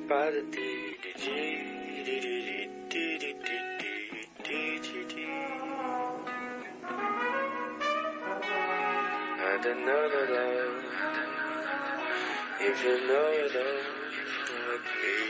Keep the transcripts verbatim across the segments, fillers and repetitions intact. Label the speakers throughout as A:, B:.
A: I don't know the love, if you know it all like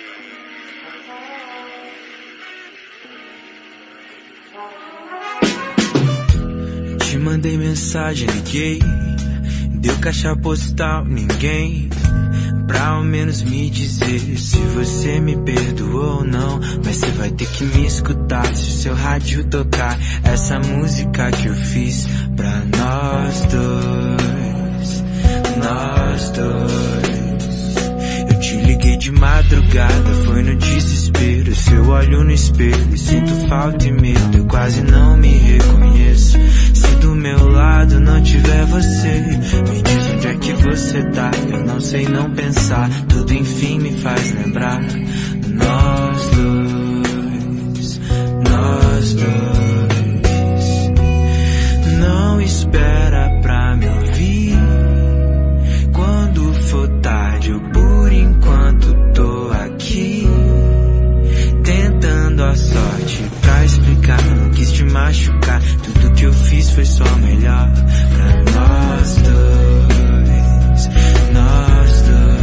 A: me. Te mandei mensagem, liguei, deu caixa postal, ninguém pra ao menos me dizer se você me perdoou ou não. Mas você vai ter que me escutar se o seu rádio tocar essa música que eu fiz pra nós dois, nós dois. Eu te liguei de madrugada, foi no desespero, seu olho no espelho, sinto falta e medo, eu quase não me reconheço. Se do meu lado não tiver você, me diz onde é que você tá, eu não sei não pensar, tudo enfim me faz lembrar. Nós dois, nós dois. Não espera pra me ouvir quando for tarde, eu por enquanto tô aqui tentando a sorte pra explicar, não quis te machucar, tudo que eu fiz foi só melhor pra nós dois, nós dois.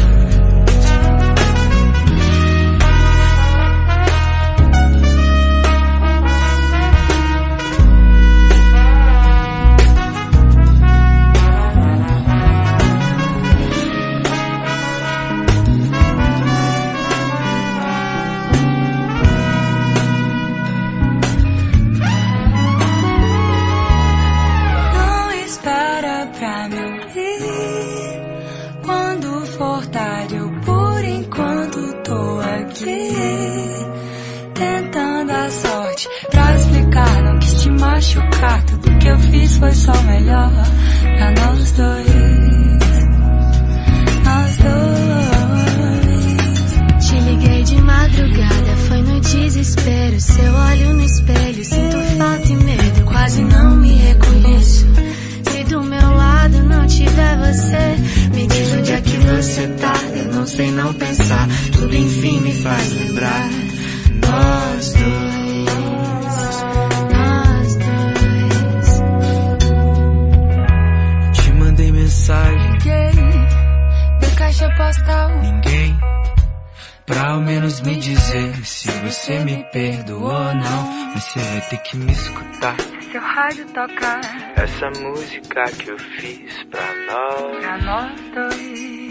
A: Machucar, tudo que eu fiz foi só melhor pra nós dois, nós dois.
B: Te liguei de madrugada, foi no desespero, seu olho no espelho, sinto falta e medo, quase não me reconheço. Se do meu lado não tiver você, me diz onde é que você tá, eu não sei não pensar, tudo enfim me faz lembrar. Nós dois.
A: Liguei, deu caixa postal, ninguém pra ao menos me dizer se você me perdoou ou não. Mas você vai ter que me escutar se seu rádio tocar essa música que eu fiz pra nós, pra nós dois.